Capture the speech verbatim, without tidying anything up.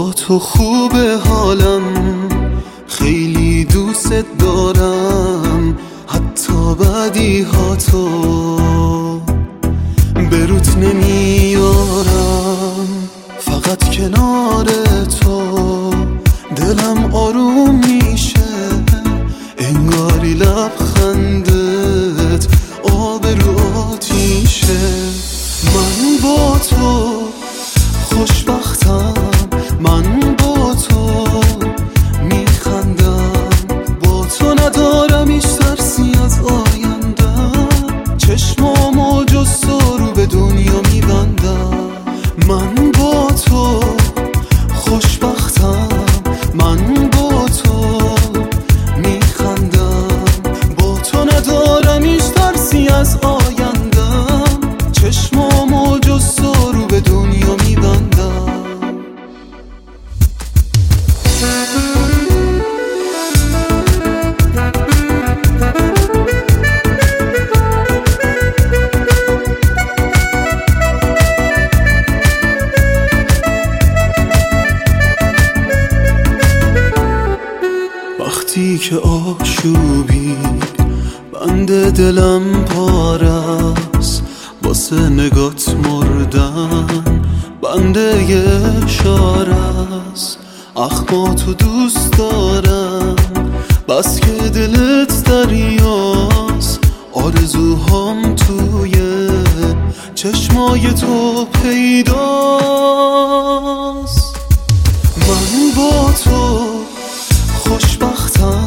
با تو خوبه حالم، خیلی دوست دارم، حتی بدی ها تو بروت نمیارم. فقط کنار تو دلم آروم میشه، انگاری لبخندت آب رو آتیشه. من با تو خوشبختم، من با تو میخندم، با تو ندارم هیچ ترسی از آیندم، چشمامو جز تو رو به دنیا میبندم. من با تو خوشبختم، من با تو میخندم، با تو ندارم هیچ ترسی از آیندم، چشمامو جز تو رو به دنیا میبندم. وقتی که آشوبی بند دلم پارست، واسه نگات مردن بنده یه اشارست. اخماتو دوست دارم بس که دلت دریاست، آرزوهام توی چشمای تو پیداست. من با تو خوشبختم،